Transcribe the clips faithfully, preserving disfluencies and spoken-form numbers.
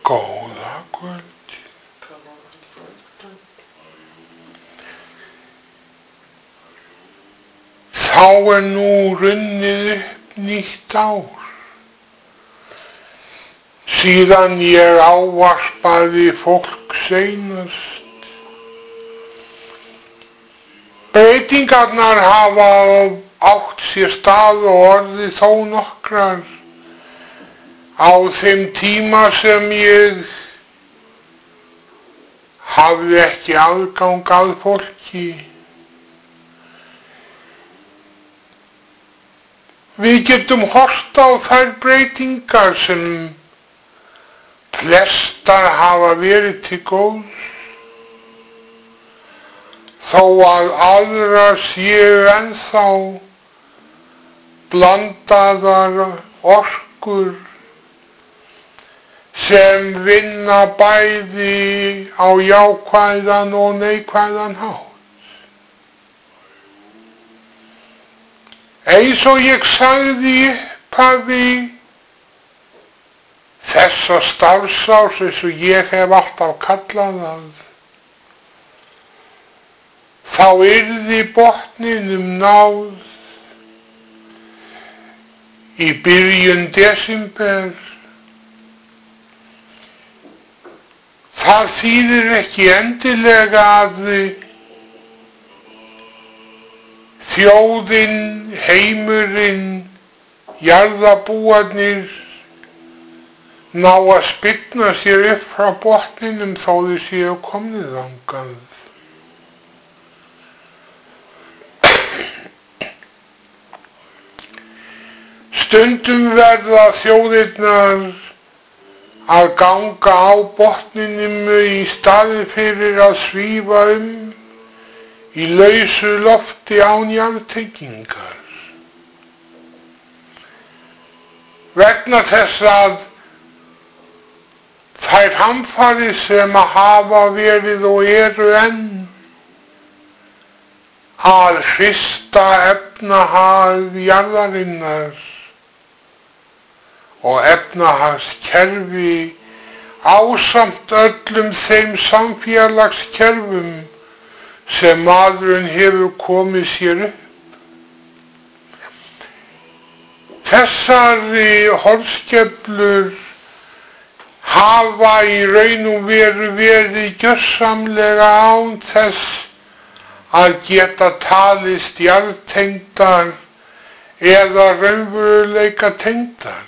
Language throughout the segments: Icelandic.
Góða kvöld. Þá er nú runnið upp nýtt ár. Síðan ég ávarpaði fólk seinast. Breytingarnar hafa átt sér stað og orðið þó nokkrar á þeim tíma sem ég hafði ekki aðgang að fólki. Við getum horft á þær breytingar sem flestar hafa verið til góðs, þó að aðrar séu ennþá blandaðar orkur sem vinna bæði á jákvæðan og neikvæðan hátt. Eins og ég sagði í upphafi þessa starfsárs, eins og ég hef alltaf kallað það, þá yrði botninum náð í byrjun desember. Það þýðir ekki endilega að þjóðin, heimurinn, jarðarbúarnir ná að spyrna sér upp frá botninum þó þau séu komnir þangað. Stundum verða þjóðirnar að ganga á botninum í staði fyrir að svífa um í lausu lofti án jarðtengingar. Vegna þess að þær hamfarir sem hafa verið og eru enn að hrista efnahag jarðarinnar og efnahagskerfi ásamt öllum þeim samfélagskerfum sem maðurinn hefur komið sér upp. Þessari holskeflur hafa í raun og veru verið gjörsamlega án þess að geta talist jarðtengdar eða raunveruleika tengdar.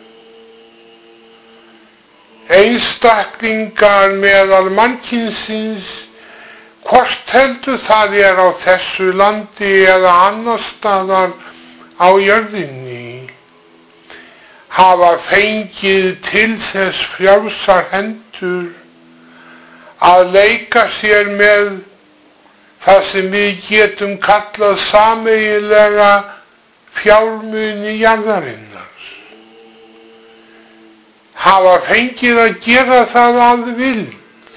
Einstaklingar meðal mannkynsins, hvort heldur það er á þessu landi eða annar staðar á jörðinni, hafa fengið til þess frjálsar hendur að leika sér með það sem við getum kallað sameiginlega fjármuni jarðarinnar. Hafa fengið að gera það að vild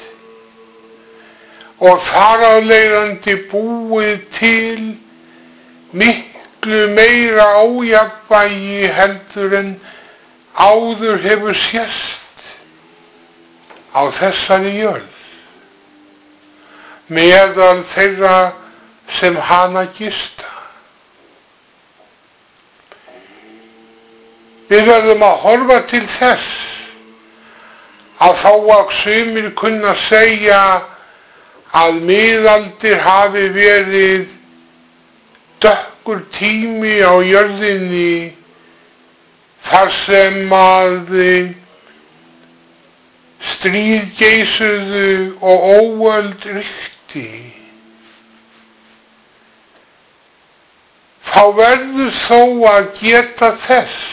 og þar af leiðandi búið til miklu meira ójafnvægi heldur en áður hefur sést á þessari jörð meðal þeirra sem hana gista. Við verðum að horfa til þess að þó að sumir kunna segja að miðaldir hafi verið dökkur tími á jörðinni þar sem að stríð geisuðu og óöld ríkti. Þá verður þó að geta þess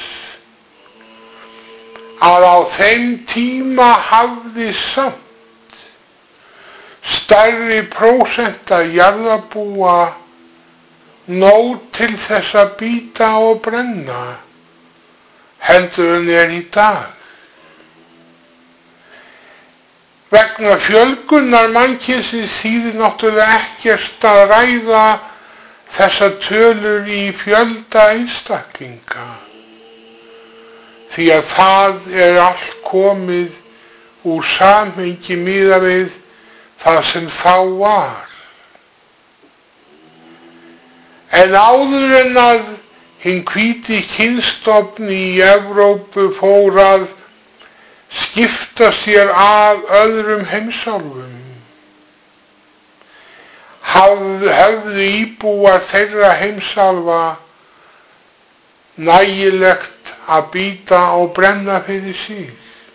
að á þeim tíma hafði samt stærri prósenta jarðarbúa nóg til þess að bíta og brenna heldur en er í dag. Vegna fjölgunar mannkynsins þýðir náttúrulega ekkert að ræða þessa tölur í fjölda einstaklinga. Því að það er allt komið úr samhengi miðað við það sem þá var. En áður en að hinn hvíti kynstofn í Evrópu fór að skipta sér af öðrum heimsálfum, höfðu íbúar þeirra heimsálfa nægilegt að bíta og brenna fyrir sig.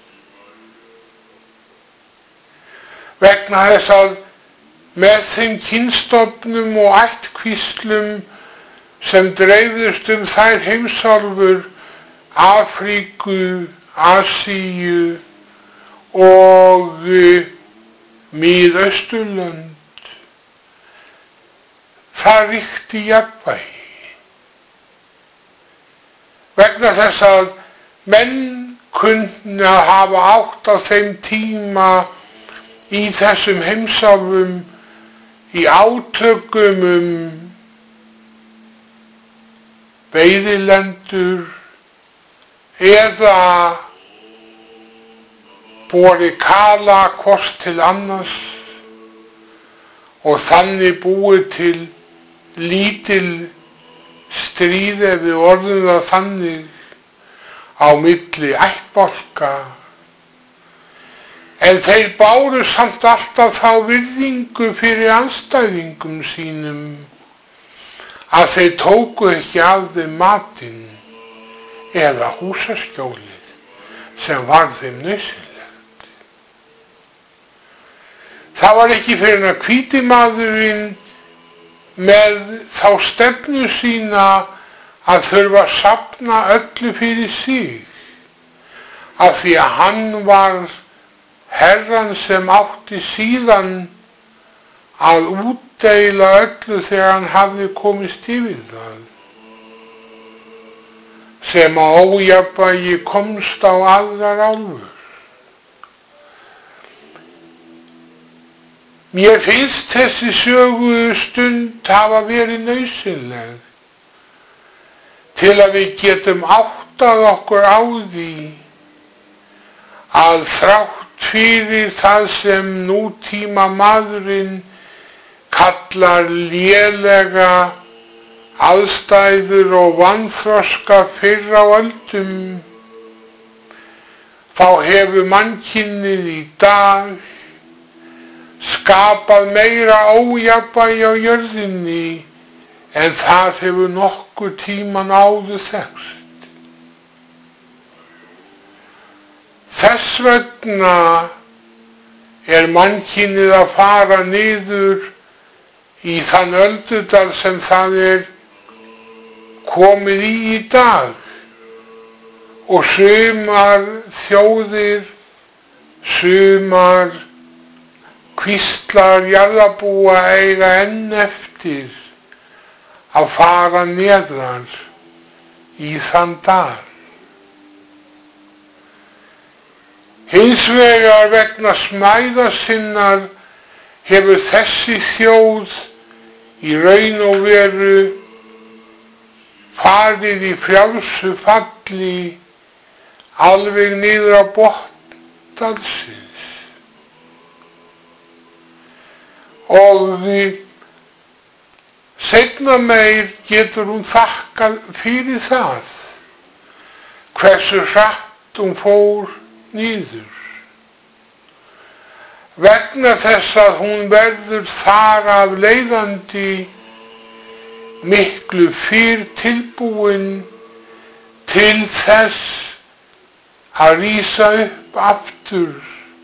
Vegna þess að með þeim kynstofnum og ættkvíslum sem dreifðust um þær heimsálfur, Afríku, Asíu og Mið-Austurlönd, það ríkti jafnvægi. Vegna þess að menn kunni að hafa átt á þeim tíma í þessum heimsálfum í átökum um veiðilendur eða borið kala hvort til annars og þannig búið til lítil stríð, ef við orðum það þannig, á milli ættbálka. En þeir báru samt alltaf þá virðingu fyrir andstæðingum sínum að þeir tóku ekki af þeim matinn eða húsaskjólið sem var þeim nauðsynlegt. Það var ekki fyrir en að hvíti maðurinn með þá stefnu sína að þurfa að safna öllu fyrir sig, af því að hann var herran sem átti síðan að útdeila öllu þegar hann hafði komist yfir það, sem að ójafnvægi komst á aðrar álfur. Mér finnst þessi sögustund hafa verið nauðsynleg til að við getum áttað okkur á því að þrátt fyrir það sem nútíma maðurinn kallar lélega aðstæður og vanþroska fyrr á öldum, þá hefur mannkynið í dag skapað meira ójafnvægi á jörðinni en það hefur nokkur tíman áður þekkst. Þess vegna er mannkynið að fara niður í þann öldudal sem það er komið í í dag, og sumar þjóðir, sumar kvíslar jarðarbúa eiga enn eftir að fara neðar í þann dal. Hins vegar vegna smæðar sinnar hefur þessi þjóð í raun og veru farið í frjálsu falli alveg niður á botn dalsins. Og seinna meir getur hún þakkað fyrir það, hversu hratt hún fór niður. Vegna þess að hún verður þar af leiðandi miklu fyrr tilbúin til þess að rísa upp aftur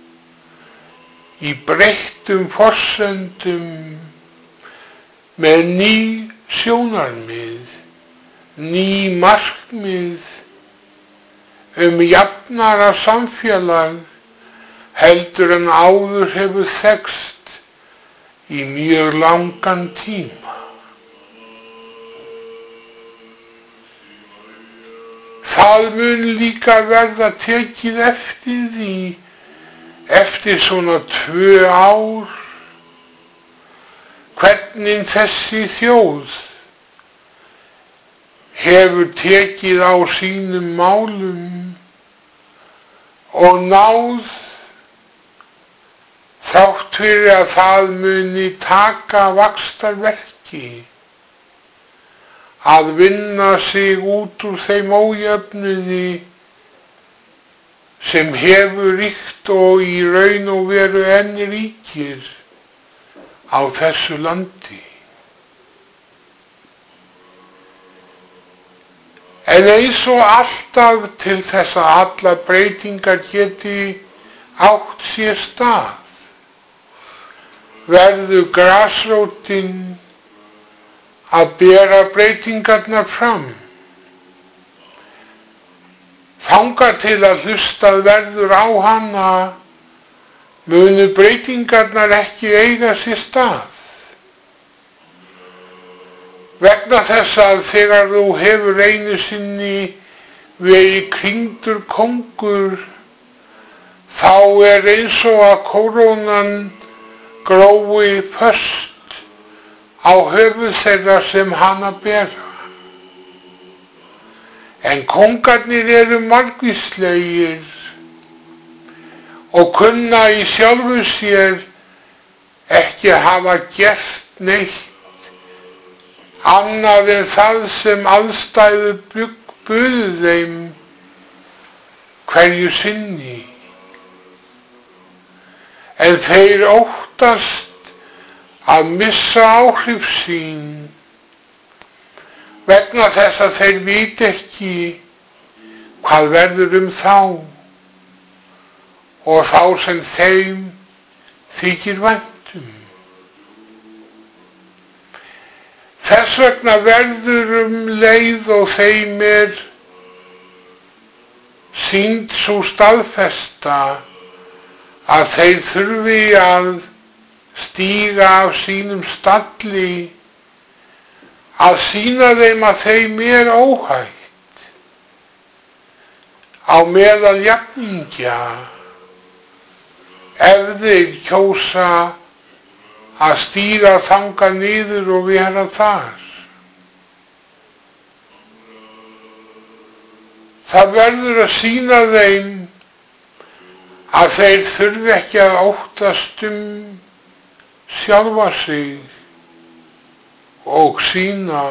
í breyttum forsendum með ný sjónarmið, ný markmið um jafnara samfélag heldur en áður hefur þekkst í mjög langan tíma. Það mun líka verða tekið eftir því eftir svona tvö ár hvernig þessi þjóð hefur tekið á sínum málum og náð þrátt fyrir að það muni taka vaxtarverki að vinna sig út úr þeim ójöfnuði sem hefur ríkt og í raun og veru enn ríkir á þessu landi. En eins og alltaf til þess að allar breytingar geti átt sér stað, verður grasrótin að bera breytingarnar fram. Þangað til að hlustað verður á hana, munu breytingarnar ekki eiga sér stað. Vegna þess að þegar þú hefur einu sinni verið kringdur kóngur, þá er eins og að kórónan grói föst á höfuð þeirra sem hana bera. En kóngarnir eru margvíslegir og kunna í sjálfu sér ekki hafa gert neitt annað en það sem aðstæður buðu þeim hverju sinni. En þeir óttast að missa áhrif sín vegna þess að þeir viti ekki hvað verður um þá og þá sem þeim þykir vænt um. Þess vegna verður um leið og þeim er sýnd sú staðfesta að þeir þurfi að stíga af sínum stalli, að sýna þeim að þeim er óhætt á meðal jafningja ef þeir kjósa að stíga þangað niður og vera þar. Það verður að sýna þeim að þeir þurfi ekki að óttast um sjálfa sig og sína.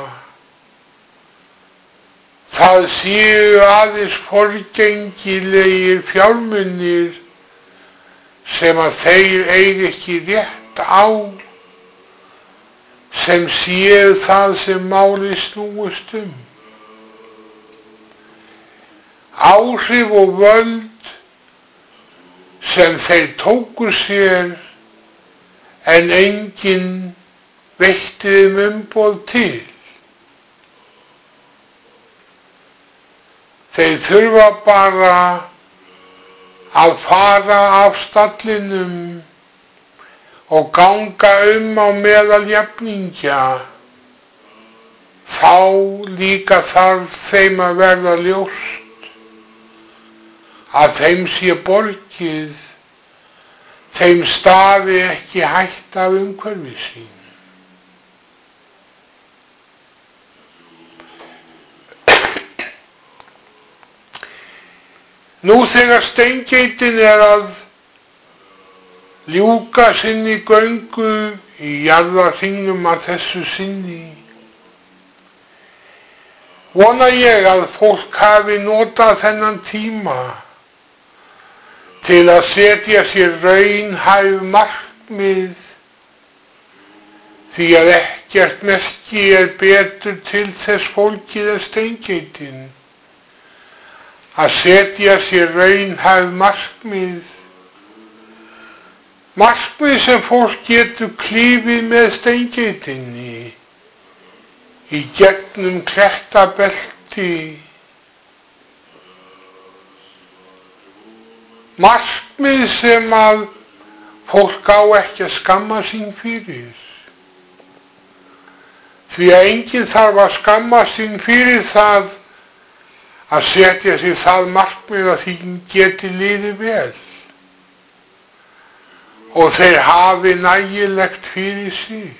Það séu aðeins forgengilegir fjármunir sem að þeir eigi ekki rétt á, sem séu það sem máli snúist um. Áhrif og völd sem þeir tóku sér en enginn veitti þeim umboð til. Þeir þurfa bara að fara af stallinum og ganga um á meðal jafningja. Þá líka þarf þeim að verða ljóst að þeim sé borgið, þeim stafi ekki hætta af umhverfi sín. Nú þegar steingeitin er að ljúka sinni göngu í jarðarhringnum að þessu sinni, vona ég að fólk hafi notað þennan tíma til að setja sér raunhæf markmið, því að ekkert merki er betur til þess fólkið en steingeitin að setja sér raunhæf markmið. Markmið sem fólk getur klifið með steingeitinni í gegnum klettabelti. Markmið sem að fólk á ekki að skamma sín fyrir. Því að enginn þarf að skamma sín fyrir það að setja sér það markmið að því geti liðið vel og þeir hafi nægilegt fyrir sig.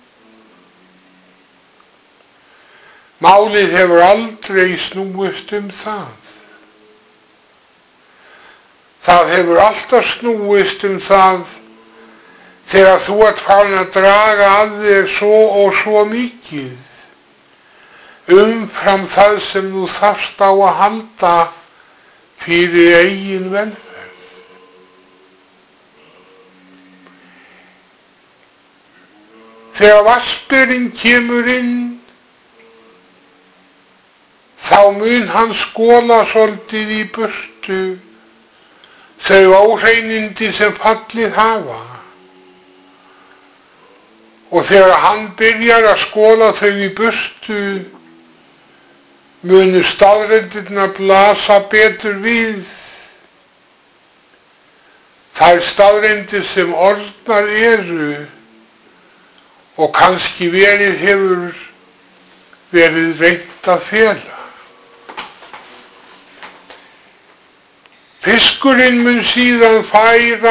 Málið hefur aldrei snúist um það. Það hefur alltaf snúist um það þegar þú ert farin að draga að þér svo og svo mikið, umfram það sem þú þarft á að halda fyrir eigin velferð. Þegar vaspurinn kemur inn, þá mun hann skola svolítið í burtu þau óhreinindi sem fallið hafa. Og þegar hann byrjar að skola þau í burtu, munu staðreyndirnar blasa betur við. Þær staðreyndir sem orðnar eru og kannski verið hefur verið reynt að fela. Fiskurinn mun síðan færa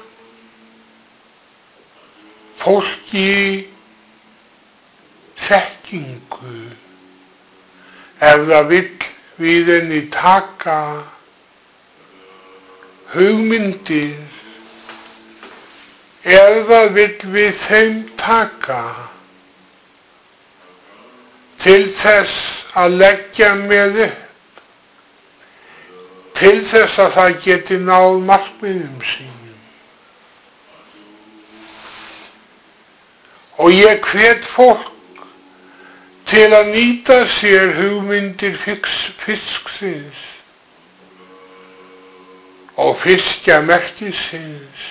fólki þekkingu ef það vill við henni taka hugmyndir, ef það vill við þeim taka til þess að leggja með upp, til þess að það geti náð markmiðum sínum. Og ég hvet fólk til að nýta sér hugmyndir fisksins og fiskjamerkisins,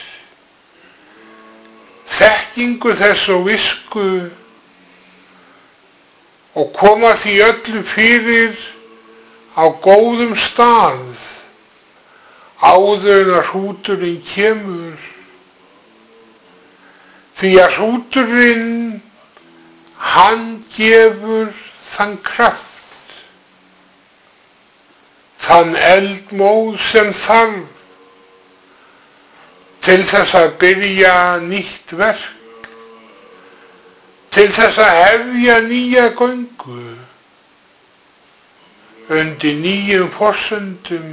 þekkingu þess og visku, og koma því öllu fyrir á góðum stað áður en að hrúturinn kemur. Því að hrúturinn, hann gefur þann kraft, þann eldmóð sem þarf til þess að byrja nýtt verk, til þess að hefja nýja göngu undir nýjum forsendum,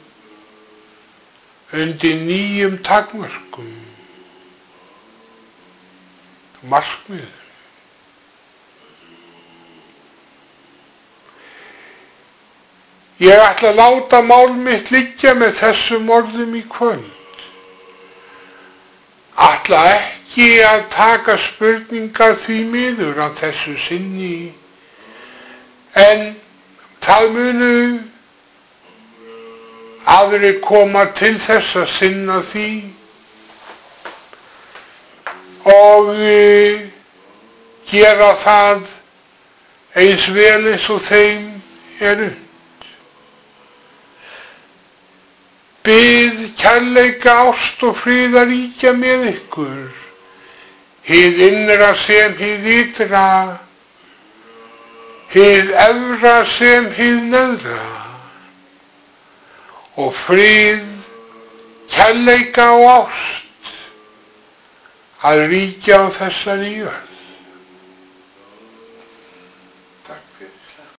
undir nýjum takmörkum, markmiðum. Ég ætla að láta mál mitt liggja með þessum orðum í kvöld. Ætla ekki að taka spurningar því miður að þessu sinni, en það munu aðrir koma til þess að sinna því og gera það eins vel eins og þeim er unnt. Bið kærleika, ást og friðar ríkja með ykkur, hið innra sem hið ytra, hið efra sem hið neðra, og frið, kærleika og ást að ríkja á þessari jörð.